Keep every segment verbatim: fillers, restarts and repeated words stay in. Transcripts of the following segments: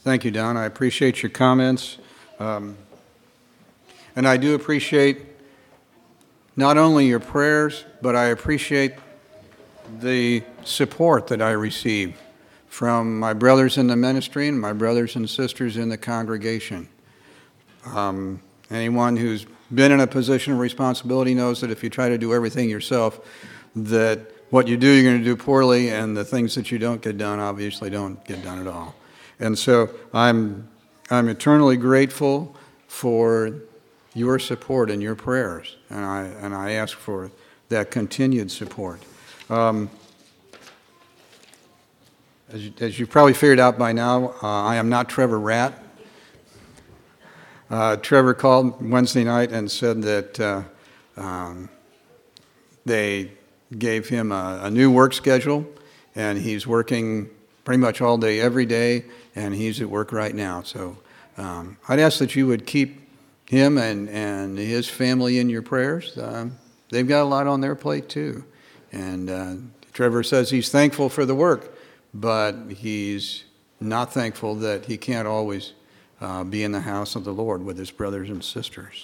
Thank you, Don. I appreciate your comments. Um, and I do appreciate not only your prayers, but I appreciate the support that I receive from my brothers in the ministry and my brothers and sisters in the congregation. Um, anyone who's been in a position of responsibility knows that if you try to do everything yourself, that what you do, you're going to do poorly, and the things that you don't get done obviously don't get done at all. And so I'm I'm eternally grateful for your support and your prayers, and I and I ask for that continued support. Um, as, you, as you've probably figured out by now, uh, I am not Trevor Ratt. Uh, Trevor called Wednesday night and said that uh, um, they gave him a, a new work schedule, and he's working pretty much all day, every day, and he's at work right now. So um, I'd ask that you would keep him and, and his family in your prayers. Um, they've got a lot on their plate too. And uh, Trevor says he's thankful for the work, but he's not thankful that he can't always uh, be in the house of the Lord with his brothers and sisters.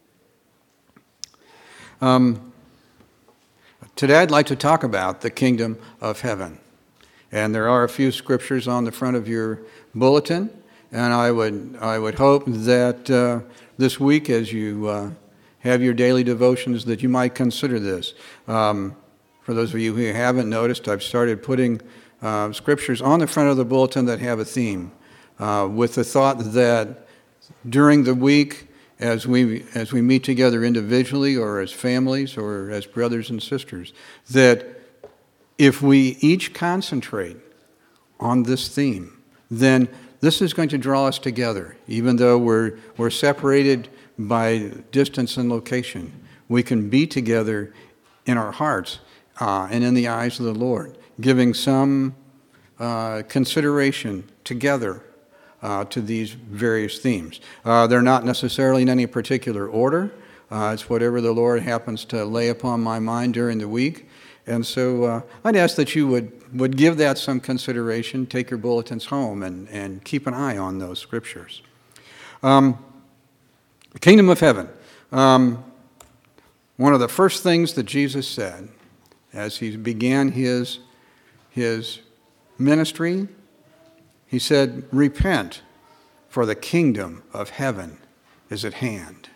Um, today I'd like to talk about the kingdom of heaven. And there are a few scriptures on the front of your bulletin, and I would I would hope that uh, this week, as you uh, have your daily devotions, that you might consider this. Um, for those of you who haven't noticed, I've started putting uh, scriptures on the front of the bulletin that have a theme, uh, with the thought that during the week, as we as we meet together individually or as families or as brothers and sisters, that if we each concentrate on this theme, then this is going to draw us together. Even though we're we're separated by distance and location, we can be together in our hearts uh, and in the eyes of the Lord, giving some uh, consideration together uh, to these various themes. Uh, they're not necessarily in any particular order. Uh, it's whatever the Lord happens to lay upon my mind during the week. And so uh, I'd ask that you would, would give that some consideration, take your bulletins home, and, and keep an eye on those scriptures. Um, the kingdom of heaven. Um, one of the first things that Jesus said as he began his, his ministry, he said, "Repent, for the kingdom of heaven is at hand."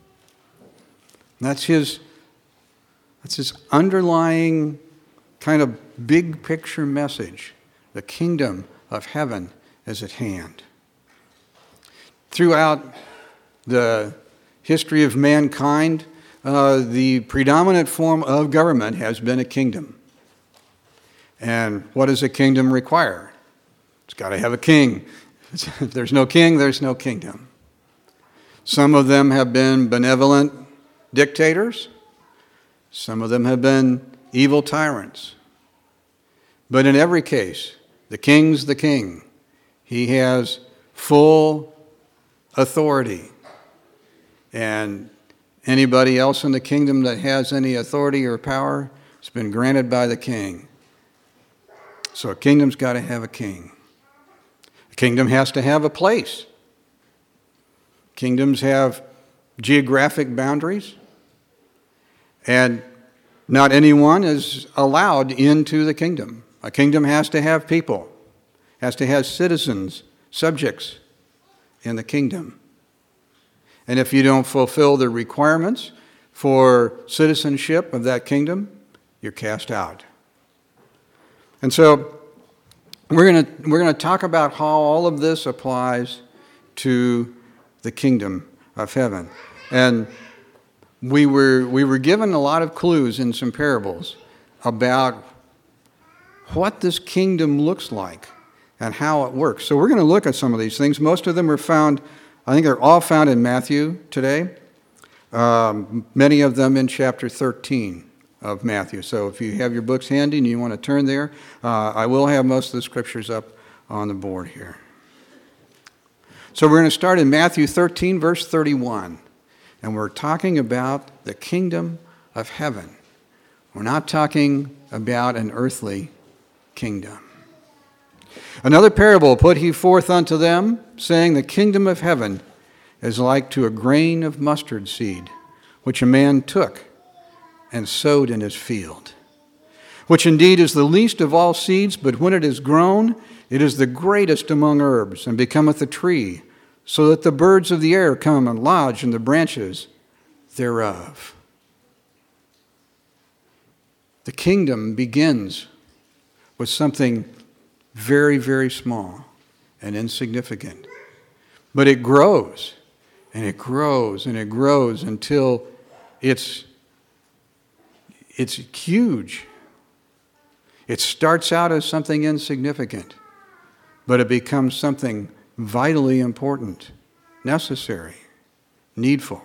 That's his That's his underlying kind of big picture message. The kingdom of heaven is at hand. Throughout the history of mankind, uh, the predominant form of government has been a kingdom. And what does a kingdom require? It's got to have a king. If there's no king, there's no kingdom. Some of them have been benevolent dictators. Some of them have been evil tyrants. But in every case, the king's the king. He has full authority. And anybody else in the kingdom that has any authority or power has been granted by the king. So a kingdom's got to have a king. A kingdom has to have a place. Kingdoms have geographic boundaries. And not anyone is allowed into the kingdom. A kingdom has to have people, has to have citizens, subjects in the kingdom. And if you don't fulfill the requirements for citizenship of that kingdom, you're cast out. And so we're going to we're going to talk about how all of this applies to the kingdom of heaven. And We were we were given a lot of clues in some parables about what this kingdom looks like and how it works. So we're going to look at some of these things. Most of them are found, I think they're all found in Matthew today. Um, many of them in chapter thirteen of Matthew. So if you have your books handy and you want to turn there, uh, I will have most of the scriptures up on the board here. So we're going to start in Matthew thirteen, verse thirty-one. And we're talking about the kingdom of heaven. We're not talking about an earthly kingdom. Another parable put he forth unto them, saying, The kingdom of heaven is like to a grain of mustard seed, which a man took and sowed in his field, which indeed is the least of all seeds, but when it is grown, it is the greatest among herbs, and becometh a tree, so that the birds of the air come and lodge in the branches thereof. The kingdom begins with something very, very small and insignificant. But it grows, and it grows, and it grows until it's, it's huge. It starts out as something insignificant, but it becomes something vitally important, necessary, needful.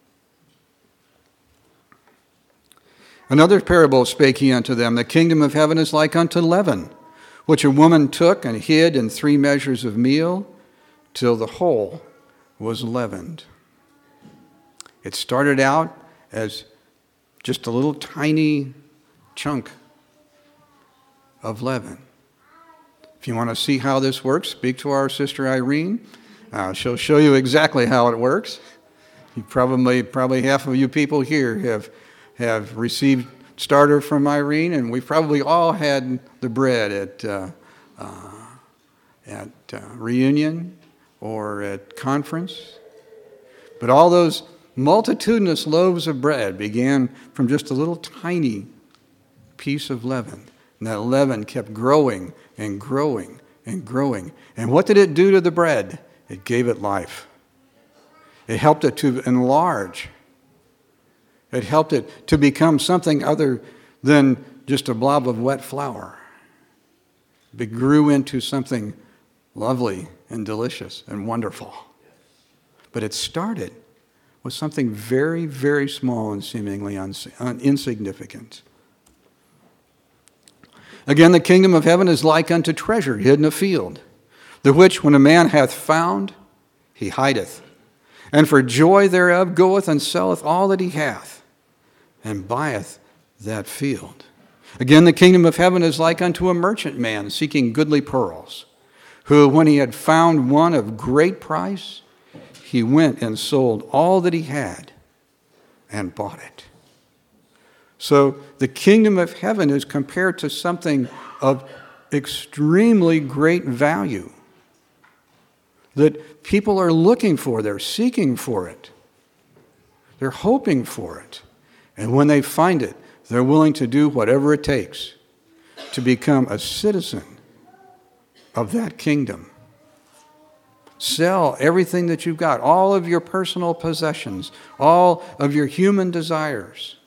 Another parable spake he unto them, The kingdom of heaven is like unto leaven, which a woman took and hid in three measures of meal, till the whole was leavened. It started out as just a little tiny chunk of leaven. If you want to see how this works, speak to our sister Irene. Uh, she'll show you exactly how it works. You probably, probably half of you people here have have received starter from Irene, and we've probably all had the bread at uh, uh, at uh, reunion or at conference. But all those multitudinous loaves of bread began from just a little tiny piece of leaven. And that leaven kept growing and growing and growing. And what did it do to the bread? It gave it life. It helped it to enlarge. It helped it to become something other than just a blob of wet flour. It grew into something lovely and delicious and wonderful. But it started with something very, very small and seemingly uns- un- insignificant. Again, the kingdom of heaven is like unto treasure hid in a field, the which when a man hath found, he hideth, and for joy thereof goeth and selleth all that he hath, and buyeth that field. Again, the kingdom of heaven is like unto a merchant man seeking goodly pearls, who, when he had found one of great price, he went and sold all that he had and bought it. So the kingdom of heaven is compared to something of extremely great value that people are looking for. They're seeking for it. They're hoping for it. And when they find it, they're willing to do whatever it takes to become a citizen of that kingdom. Sell everything that you've got, all of your personal possessions, all of your human desires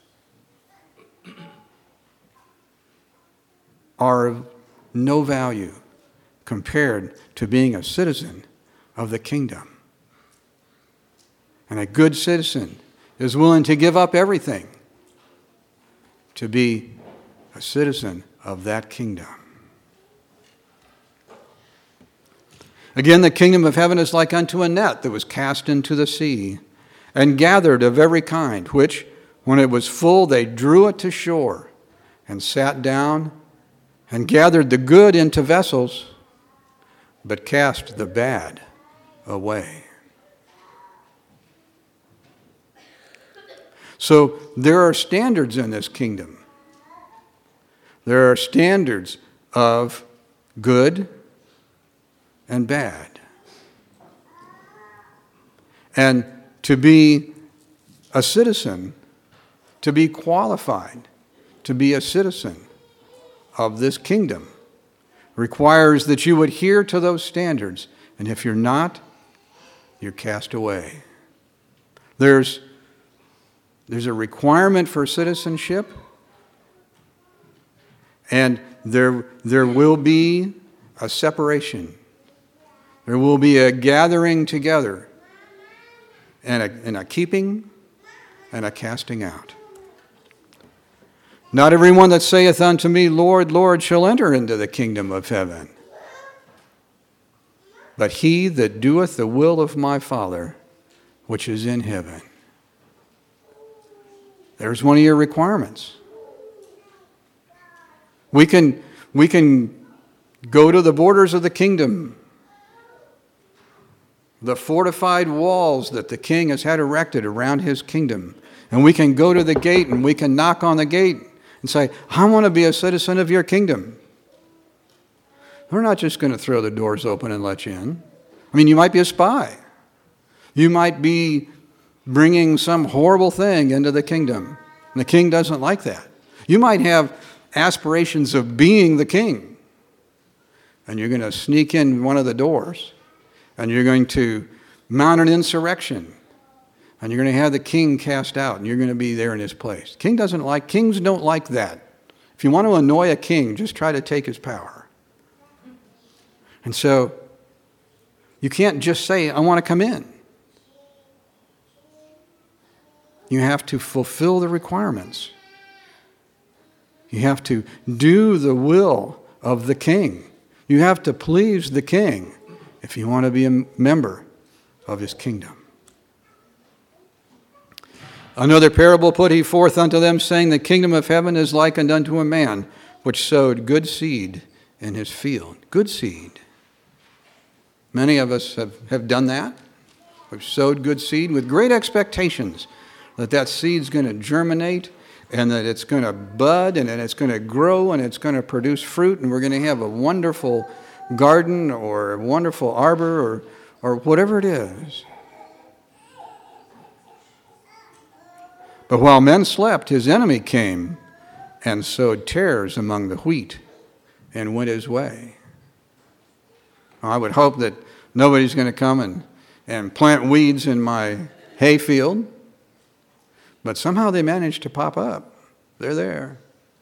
are of no value compared to being a citizen of the kingdom. And a good citizen is willing to give up everything to be a citizen of that kingdom. Again, the kingdom of heaven is like unto a net that was cast into the sea, and gathered of every kind, which, when it was full, they drew it to shore, and sat down, and gathered the good into vessels, but cast the bad away. So there are standards in this kingdom. There are standards of good and bad. And to be a citizen, to be qualified to be a citizen of this kingdom, requires that you adhere to those standards. And if you're not, you're cast away. There's, there's a requirement for citizenship, and there, there will be a separation. There will be a gathering together, and a, and a keeping and a casting out. Not everyone that saith unto me, Lord, Lord, shall enter into the kingdom of heaven, but he that doeth the will of my Father, which is in heaven. There's one of your requirements. We can, we can go to the borders of the kingdom, the fortified walls that the king has had erected around his kingdom. And we can go to the gate and we can knock on the gate and say, I want to be a citizen of your kingdom. They're not just going to throw the doors open and let you in. I mean, you might be a spy. You might be bringing some horrible thing into the kingdom. And the king doesn't like that. You might have aspirations of being the king. And you're going to sneak in one of the doors. And you're going to mount an insurrection. And you're going to have the king cast out. And you're going to be there in his place. King doesn't like, kings don't like that. If you want to annoy a king, just try to take his power. And so, you can't just say, I want to come in. You have to fulfill the requirements. You have to do the will of the king. You have to please the king if you want to be a member of his kingdom. Another parable put he forth unto them, saying, the kingdom of heaven is likened unto a man which sowed good seed in his field. Good seed. Many of us have, have done that. We've sowed good seed with great expectations that that seed's going to germinate and that it's going to bud and that it's going to grow and it's going to produce fruit and we're going to have a wonderful garden or a wonderful arbor or, or whatever it is. But while men slept, his enemy came and sowed tares among the wheat and went his way. I would hope that nobody's going to come and, and plant weeds in my hay field, but somehow they managed to pop up. They're there.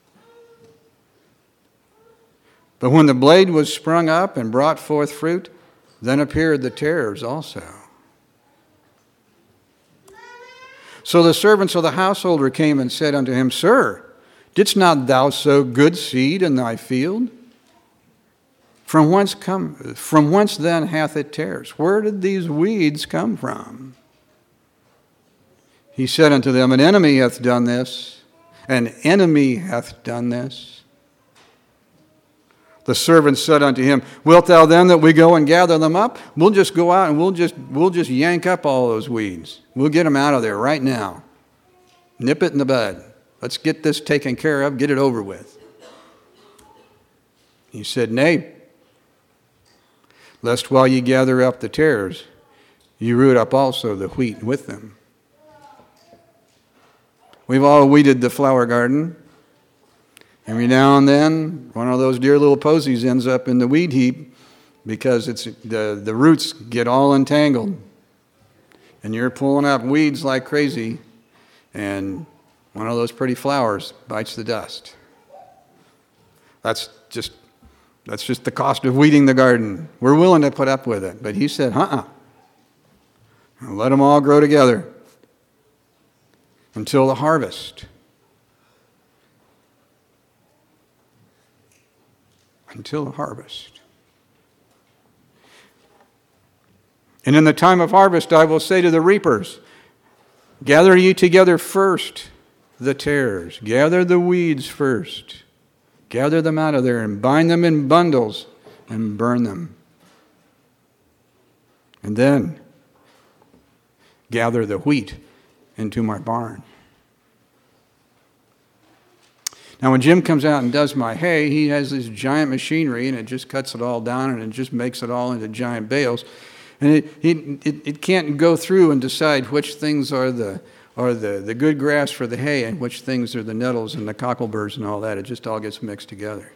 But when the blade was sprung up and brought forth fruit, then appeared the tares also. So the servants of the householder came and said unto him, Sir, didst not thou sow good seed in thy field? From whence come? From whence then hath it tares? Where did these weeds come from? He said unto them, An enemy hath done this. An enemy hath done this. The servants said unto him, Wilt thou then that we go and gather them up? We'll just go out and we'll just we'll just yank up all those weeds. We'll get them out of there right now. Nip it in the bud. Let's get this taken care of, get it over with. He said, Nay, lest while ye gather up the tares, ye root up also the wheat with them. We've all weeded the flower garden. Every now and then, one of those dear little posies ends up in the weed heap because it's the, the roots get all entangled. And you're pulling up weeds like crazy, and one of those pretty flowers bites the dust. That's just that's just the cost of weeding the garden. We're willing to put up with it. But he said, uh-uh. Let them all grow together until the harvest. Until the harvest. And in the time of harvest I will say to the reapers, Gather ye together first the tares. Gather the weeds first. Gather them out of there and bind them in bundles and burn them. And then gather the wheat into my barn. Now, when Jim comes out and does my hay, he has this giant machinery, and it just cuts it all down, and it just makes it all into giant bales. And it it, it can't go through and decide which things are the are the, the good grass for the hay and which things are the nettles and the cockleburs and all that. It just all gets mixed together.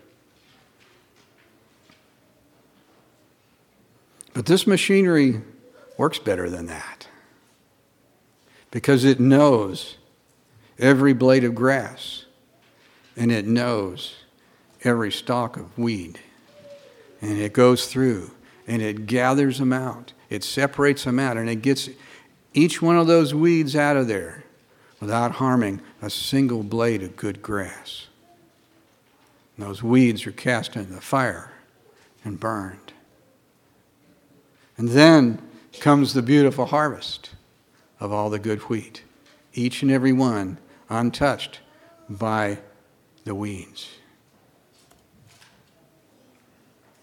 But this machinery works better than that because it knows every blade of grass. And it knows every stalk of weed. And it goes through and it gathers them out. It separates them out and it gets each one of those weeds out of there without harming a single blade of good grass. And those weeds are cast into the fire and burned. And then comes the beautiful harvest of all the good wheat. Each and every one untouched by the weeds.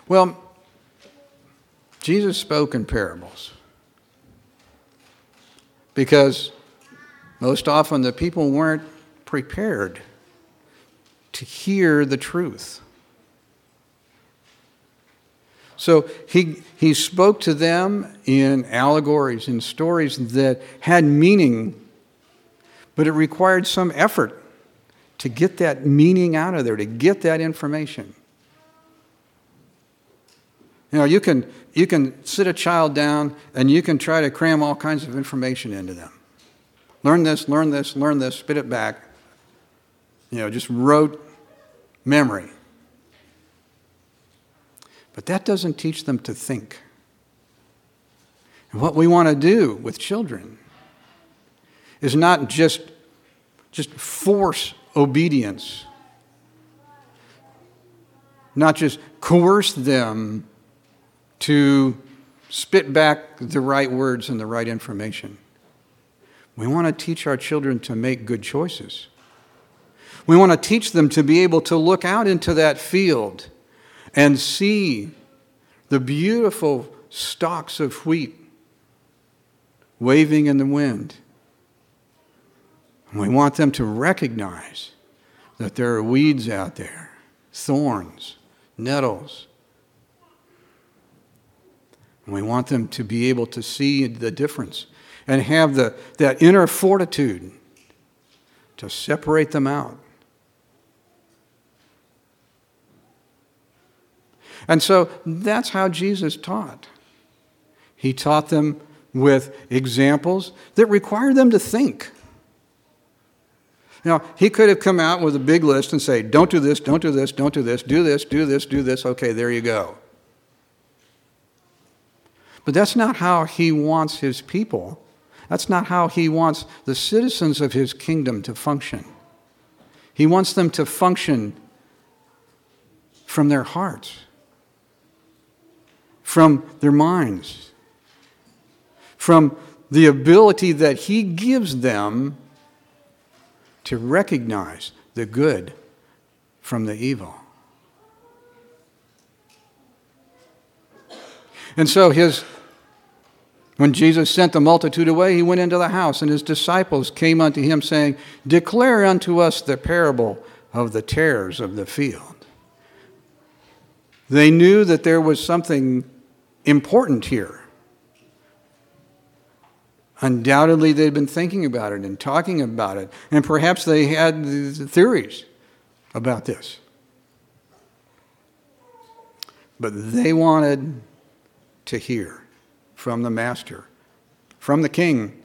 Well, Jesus spoke in parables because most often the people weren't prepared to hear the truth. So he, he spoke to them in allegories, in stories that had meaning, but it required some effort to get that meaning out of there, to get that information. You know, you can, you can sit a child down and you can try to cram all kinds of information into them. Learn this, learn this, learn this, spit it back. You know, just rote memory. But that doesn't teach them to think. And what we want to do with children is not just, just force obedience, not just coerce them to spit back the right words and the right information. We want to teach our children to make good choices. We want to teach them to be able to look out into that field and see the beautiful stalks of wheat waving in the wind. And we want them to recognize that there are weeds out there, thorns, nettles. And we want them to be able to see the difference and have the, that inner fortitude to separate them out. And so that's how Jesus taught. He taught them with examples that required them to think. Now, he could have come out with a big list and say, don't do this, don't do this, don't do this, do this, do this, do this, okay, there you go. But that's not how he wants his people. That's not how he wants the citizens of his kingdom to function. He wants them to function from their hearts, from their minds, from the ability that he gives them to recognize the good from the evil. And so his, when Jesus sent the multitude away, he went into the house, and his disciples came unto him, saying, declare unto us the parable of the tares of the field. They knew that there was something important here. Undoubtedly, they'd been thinking about it and talking about it, and perhaps they had theories about this. But they wanted to hear from the master, from the king,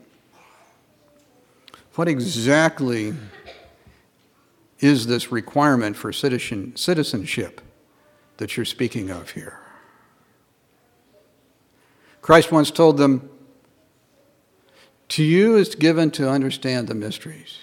what exactly is this requirement for citizen, citizenship that you're speaking of here? Christ once told them, to you is given to understand the mysteries,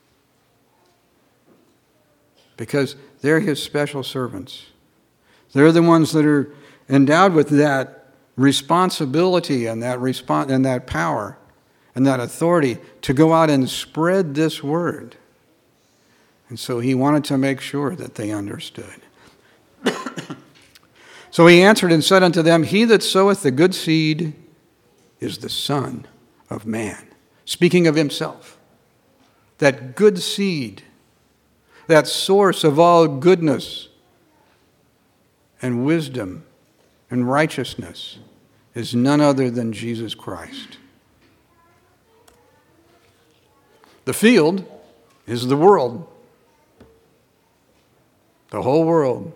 because they're his special servants. They're the ones that are endowed with that responsibility and that respons- and that power and that authority to go out and spread this word. And so he wanted to make sure that they understood. So he answered and said unto them, he that soweth the good seed is the Son of Man. Speaking of himself. That good seed, that source of all goodness and wisdom and righteousness, is none other than Jesus Christ. The field is the world. The whole world.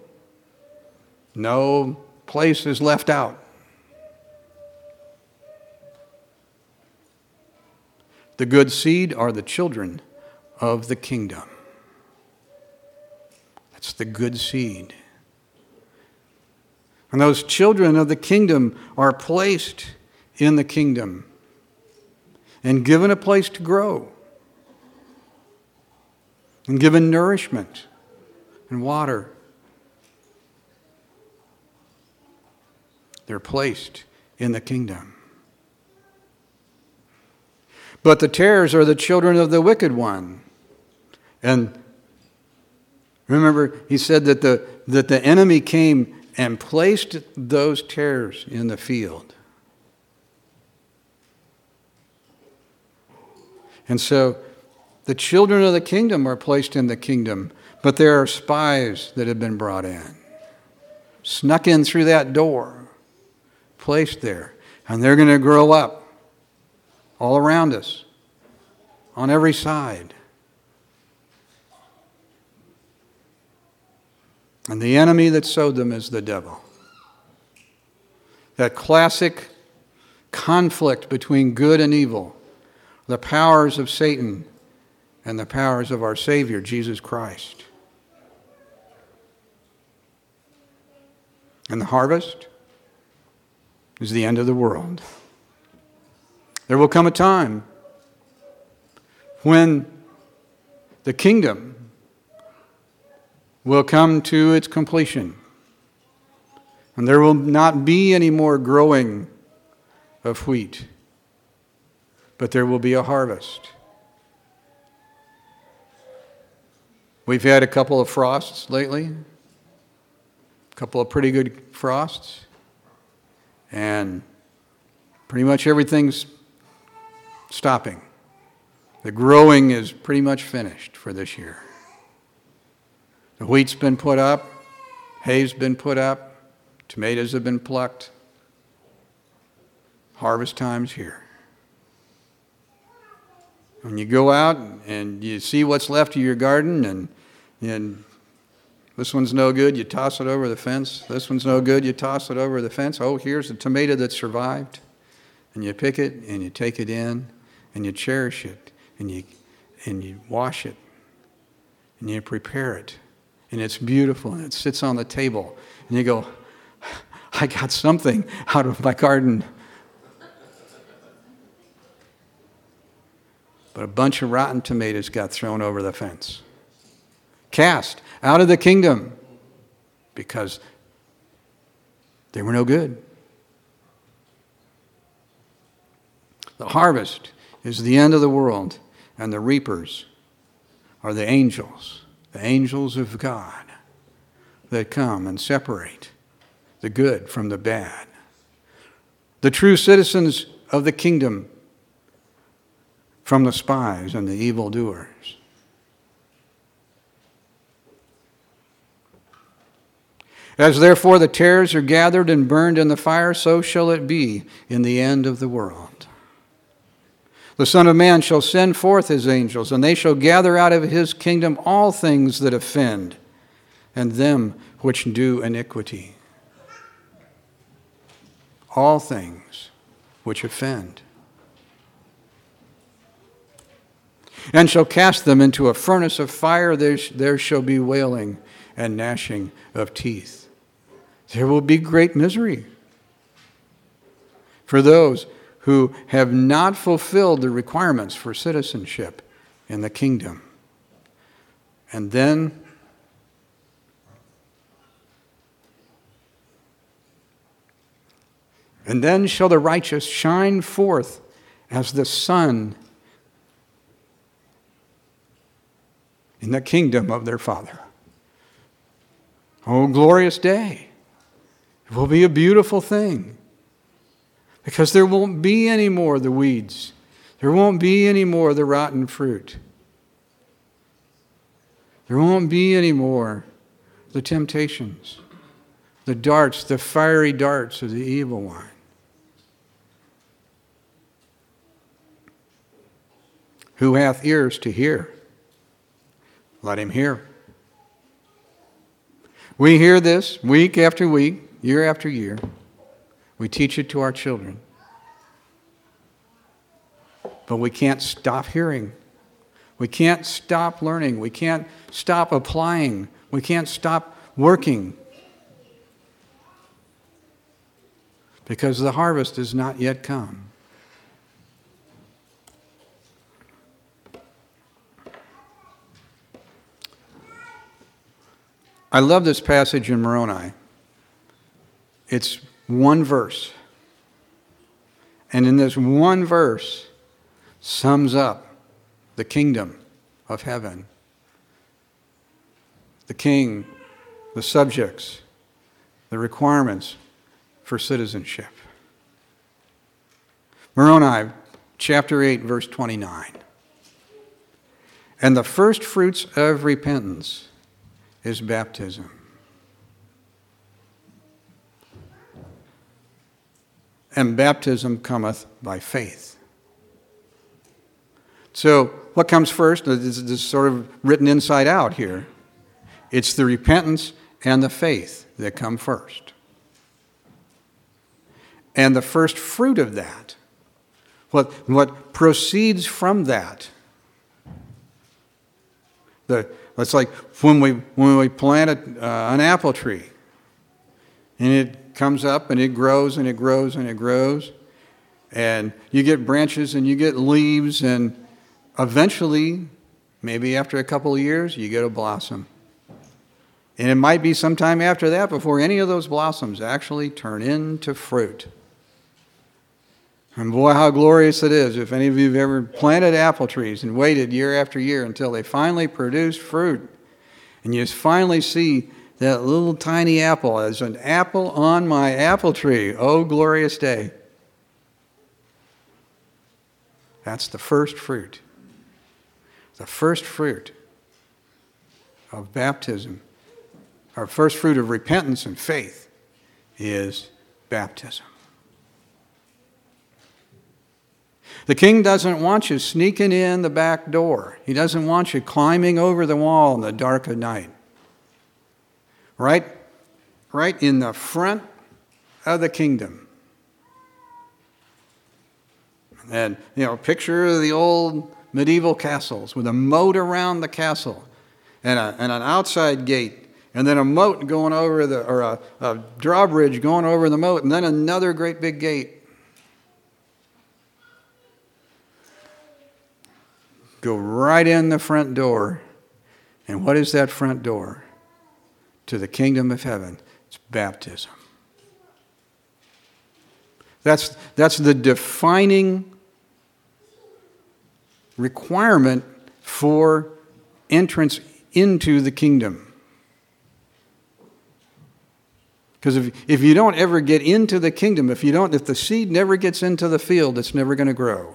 No place is left out. The good seed are the children of the kingdom. That's the good seed. And those children of the kingdom are placed in the kingdom and given a place to grow and given nourishment and water. They're placed in the kingdom. But the tares are the children of the wicked one. And remember, he said that the, that the enemy came and placed those tares in the field. And so the children of the kingdom are placed in the kingdom, but there are spies that have been brought in, snuck in through that door, placed there, and they're going to grow up all around us, on every side. And the enemy that sowed them is the devil. That classic conflict between good and evil, the powers of Satan and the powers of our Savior, Jesus Christ. And the harvest is the end of the world. There will come a time when the kingdom will come to its completion. And there will not be any more growing of wheat, but there will be a harvest. We've had a couple of frosts lately, a couple of pretty good frosts, and pretty much everything's stopping. The growing is pretty much finished for this year. The wheat's been put up, hay's been put up, tomatoes have been plucked. Harvest time's here. When you go out and you see what's left of your garden, and, and this one's no good, you toss it over the fence. This one's no good, you toss it over the fence. Oh, here's a tomato that survived. And you pick it and you take it in and you cherish it and you, and you wash it and you prepare it. And it's beautiful, and it sits on the table. And you go, I got something out of my garden. But a bunch of rotten tomatoes got thrown over the fence. Cast out of the kingdom because they were no good. The harvest is the end of the world, and the reapers are the angels. The angels of God that come and separate the good from the bad. The true citizens of the kingdom from the spies and the evildoers. As therefore the tares are gathered and burned in the fire, so shall it be in the end of the world. The Son of Man shall send forth his angels, and they shall gather out of his kingdom all things that offend, and them which do iniquity. All things which offend. And shall cast them into a furnace of fire. There, there shall be wailing and gnashing of teeth. There will be great misery for those who have not fulfilled the requirements for citizenship in the kingdom. And then and then shall the righteous shine forth as the sun in the kingdom of their Father. Oh, glorious day. It will be a beautiful thing. Because there won't be any more the weeds. There won't be any more the rotten fruit. There won't be any more the temptations, the darts, the fiery darts of the evil one. Who hath ears to hear? Let him hear. We hear this week after week, year after year. We teach it to our children. But we can't stop hearing. We can't stop learning. We can't stop applying. We can't stop working. Because the harvest has not yet come. I love this passage in Moroni. It's one verse. And in this one verse sums up the kingdom of heaven. The king, the subjects, the requirements for citizenship. Moroni, chapter eight, verse twenty-nine. And the first fruits of repentance is baptism. And baptism cometh by faith. So, what comes first? This is sort of written inside out here. It's the repentance and the faith that come first. And the first fruit of that, what, what proceeds from that, the, it's like when we, when we plant a, uh, an apple tree, and it comes up and it grows and it grows and it grows, and you get branches and you get leaves, and eventually, maybe after a couple of years, you get a blossom. And it might be sometime after that before any of those blossoms actually turn into fruit. And boy, how glorious it is if any of you have ever planted apple trees and waited year after year until they finally produce fruit. And you finally see that little tiny apple as an apple on my apple tree. Oh, glorious day. That's the first fruit. The first fruit of baptism, our first fruit of repentance and faith, is baptism. The king doesn't want you sneaking in the back door. He doesn't want you climbing over the wall in the dark of night. Right, right in the front of the kingdom. And, you know, picture the old medieval castles with a moat around the castle and, a, and an outside gate, and then a moat going over the, or a, a drawbridge going over the moat, and then another great big gate. Go right in the front door. And what is that front door to the kingdom of heaven? It's baptism. That's, that's the defining requirement for entrance into the kingdom. Because if, if you don't ever get into the kingdom, if you don't, if the seed never gets into the field, it's never going to grow.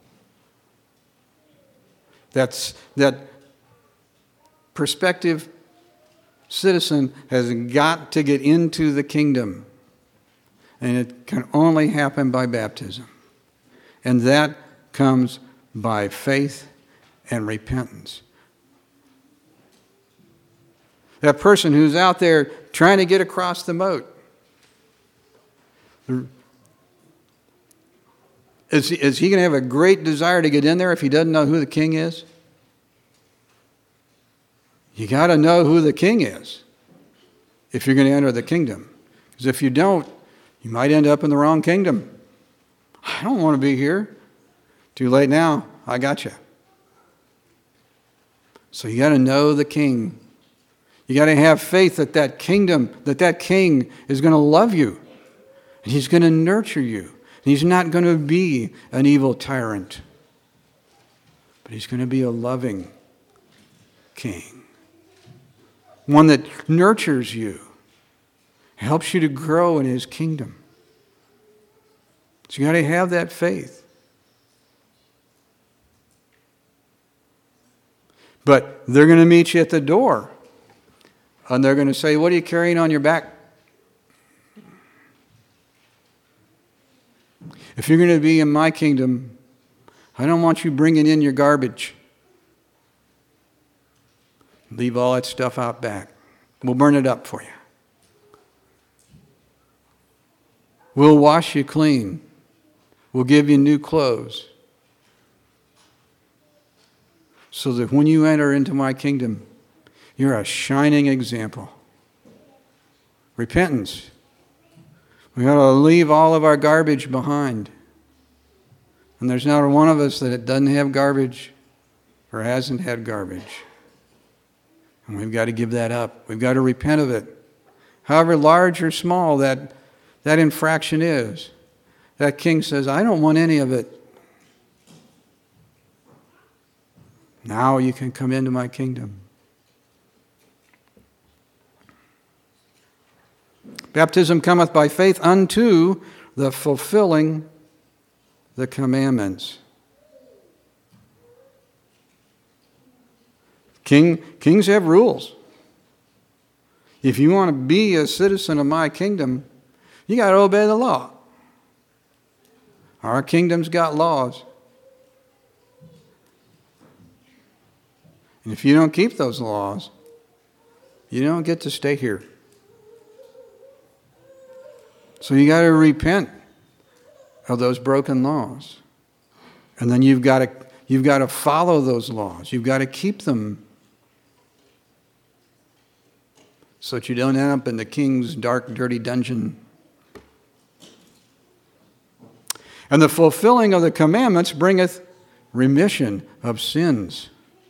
That's that prospective citizen has got to get into the kingdom. And it can only happen by baptism. And that comes by faith and repentance. That person who's out there trying to get across the moat, is he, is he going to have a great desire to get in there if he doesn't know who the king is? You got to know who the king is if you're going to enter the kingdom. Because if you don't, you might end up in the wrong kingdom. I don't want to be here. Too late now. I got you. So you got to know the king. You got to have faith that that kingdom, that that king is going to love you. And he's going to nurture you. And he's not going to be an evil tyrant. But he's going to be a loving king. One that nurtures you. Helps you to grow in his kingdom. So you got to have that faith. But they're going to meet you at the door. And they're going to say, what are you carrying on your back? If you're going to be in my kingdom, I don't want you bringing in your garbage. Leave all that stuff out back. We'll burn it up for you. We'll wash you clean. We'll give you new clothes. So that when you enter into my kingdom, you're a shining example. Repentance. We got to leave all of our garbage behind. And there's not one of us that doesn't have garbage or hasn't had garbage. And we've got to give that up. We've got to repent of it. However large or small that, that infraction is. That king says, I don't want any of it. Now you can come into my kingdom. Baptism cometh by faith unto the fulfilling the commandments. King, kings have rules. If you want to be a citizen of my kingdom, you got to obey the law. Our kingdom's got laws. And if you don't keep those laws, you don't get to stay here. So you got to repent of those broken laws. And then you've got to you've got to follow those laws. You've got to keep them so that you don't end up in the king's dark, dirty dungeon. And the fulfilling of the commandments bringeth remission of sins.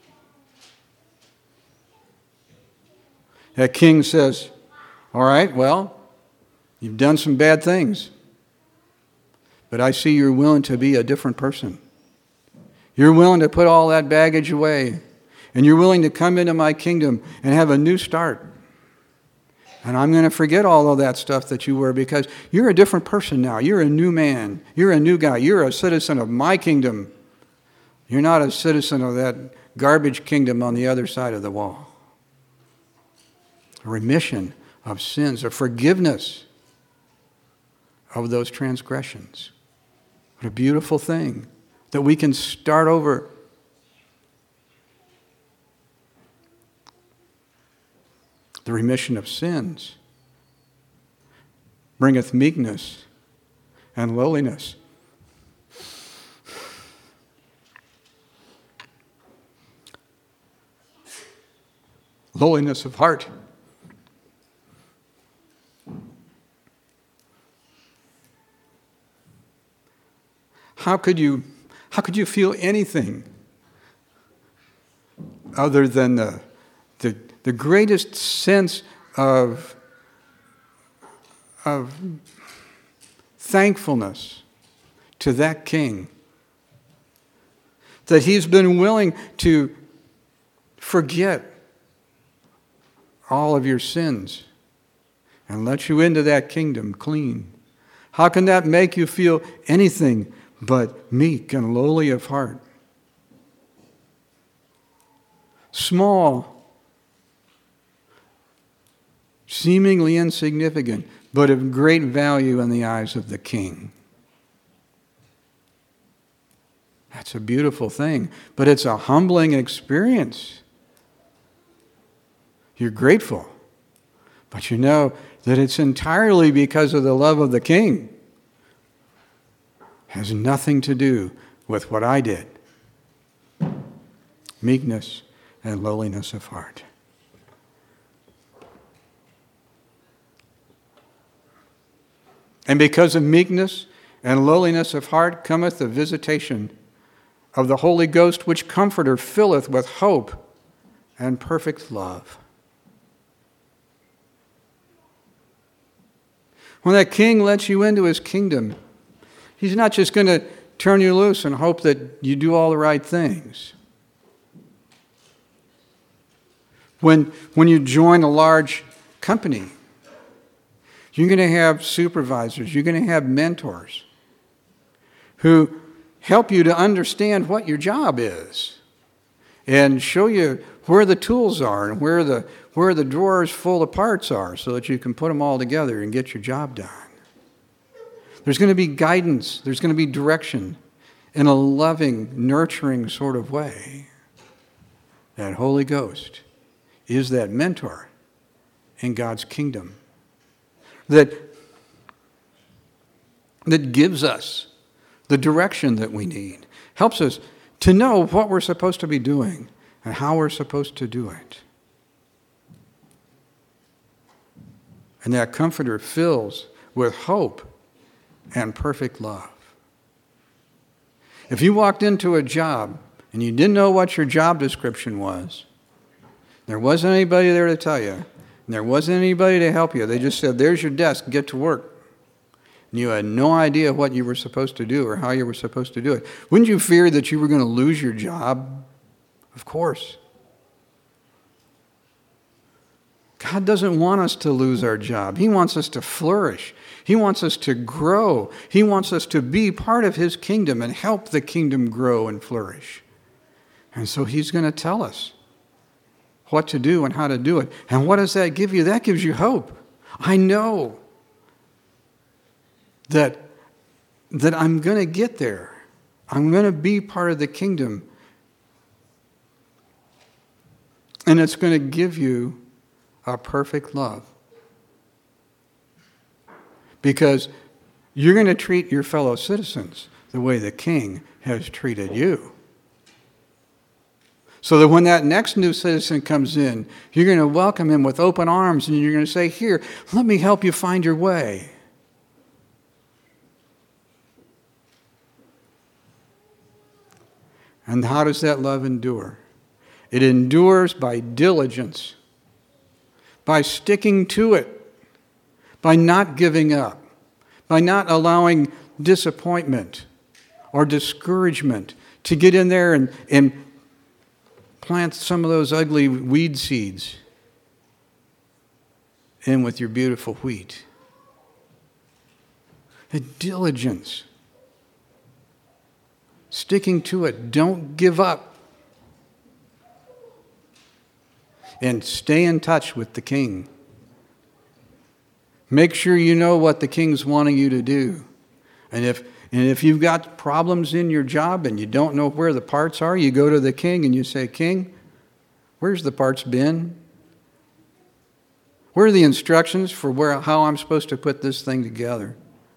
That king says, all right, well, you've done some bad things, but I see you're willing to be a different person. You're willing to put all that baggage away, and you're willing to come into my kingdom and have a new start. And I'm going to forget all of that stuff that you were, because you're a different person now. You're a new man. You're a new guy. You're a citizen of my kingdom. You're not a citizen of that garbage kingdom on the other side of the wall. A remission of sins, a forgiveness of those transgressions. What a beautiful thing that we can start over. The remission of sins bringeth meekness and lowliness. Lowliness of heart. How could you, how could you feel anything other than the, the, the greatest sense of, of thankfulness to that king? That he's been willing to forget all of your sins and let you into that kingdom clean. How can that make you feel anything but meek and lowly of heart? Small, seemingly insignificant, but of great value in the eyes of the king. That's a beautiful thing, but it's a humbling experience. You're grateful, but you know that it's entirely because of the love of the king. Has nothing to do with what I did. Meekness and lowliness of heart. And because of meekness and lowliness of heart cometh the visitation of the Holy Ghost, which Comforter filleth with hope and perfect love. When that king lets you into his kingdom, he's not just going to turn you loose and hope that you do all the right things. When, when you join a large company, you're going to have supervisors, you're going to have mentors who help you to understand what your job is and show you where the tools are and where the, where the drawers full of parts are so that you can put them all together and get your job done. There's going to be guidance. There's going to be direction in a loving, nurturing sort of way. That Holy Ghost is that mentor in God's kingdom that, that gives us the direction that we need, helps us to know what we're supposed to be doing and how we're supposed to do it. And that Comforter fills with hope and perfect love. If you walked into a job and you didn't know what your job description was, there wasn't anybody there to tell you, and there wasn't anybody to help you. They just said, there's your desk, get to work. And you had no idea what you were supposed to do or how you were supposed to do it. Wouldn't you fear that you were going to lose your job? Of course. God doesn't want us to lose our job. He wants us to flourish. He wants us to grow. He wants us to be part of his kingdom and help the kingdom grow and flourish. And so he's going to tell us what to do and how to do it. And what does that give you? That gives you hope. I know that, that I'm going to get there. I'm going to be part of the kingdom. And it's going to give you a perfect love. Because you're going to treat your fellow citizens the way the king has treated you. So that when that next new citizen comes in, you're going to welcome him with open arms and you're going to say, here, let me help you find your way. And how does that love endure? It endures by diligence, by sticking to it, by not giving up, by not allowing disappointment or discouragement to get in there and, and plant some of those ugly weed seeds in with your beautiful wheat. A diligence. Sticking to it. Don't give up. And stay in touch with the king. Make sure you know what the king's wanting you to do. And if and if you've got problems in your job and you don't know where the parts are, you go to the king and you say, King, where's the parts bin? Where are the instructions for where how I'm supposed to put this thing together?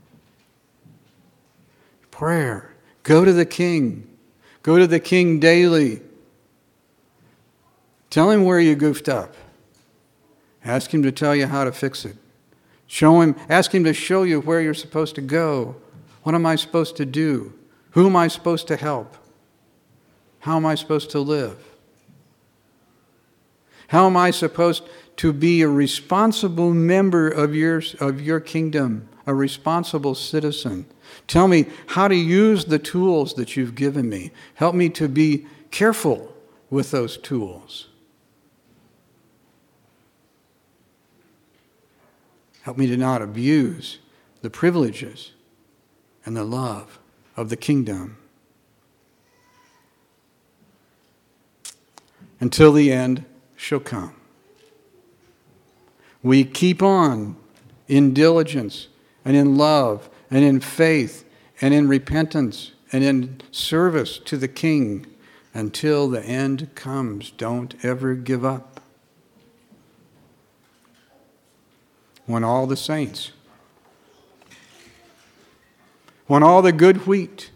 Prayer. Go to the king. Go to the king daily. Tell him where you goofed up. Ask him to tell you how to fix it. Show him, ask him to show you where you're supposed to go. What am I supposed to do? Who am I supposed to help? How am I supposed to live? How am I supposed to be a responsible member of your, of your kingdom, a responsible citizen? Tell me how to use the tools that you've given me. Help me to be careful with those tools. Help me to not abuse the privileges and the love of the kingdom. Until the end shall come. We keep on in diligence and in love and in faith and in repentance and in service to the King until the end comes. Don't ever give up. When all the saints, when all the good wheat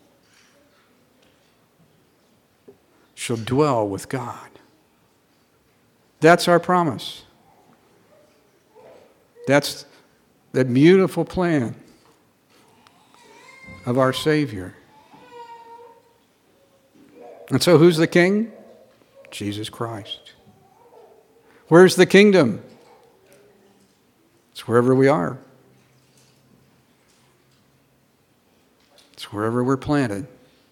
shall dwell with God. That's our promise. That's the beautiful plan of our Savior. And so who's the king? Jesus Christ. Where's the kingdom? It's wherever we are. It's wherever we're planted.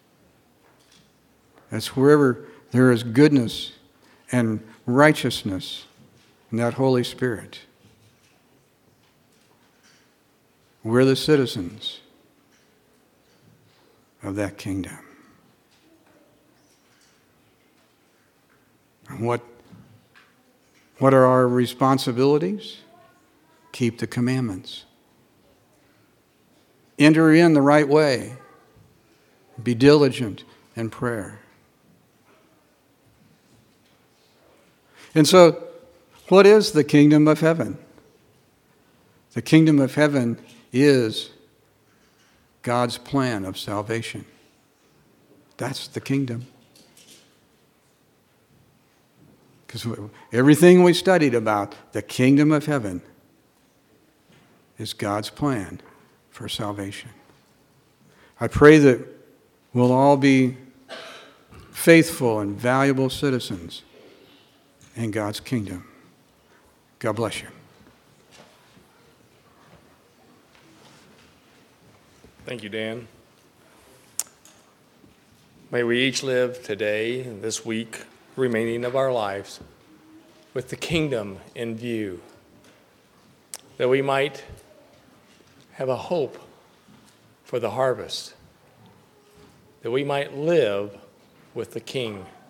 It's wherever there is goodness and righteousness in that Holy Spirit. We're the citizens of that kingdom. And what, what are our responsibilities? Keep the commandments. Enter in the right way. Be diligent in prayer. And so, what is the kingdom of heaven? The kingdom of heaven is God's plan of salvation. That's the kingdom. Because everything we studied about the kingdom of heaven is God's plan for salvation. I pray that we'll all be faithful and valuable citizens in God's kingdom. God bless you. Thank you, Dan. May we each live today and this week, remaining of our lives, with the kingdom in view, that we might have a hope for the harvest, that we might live with the King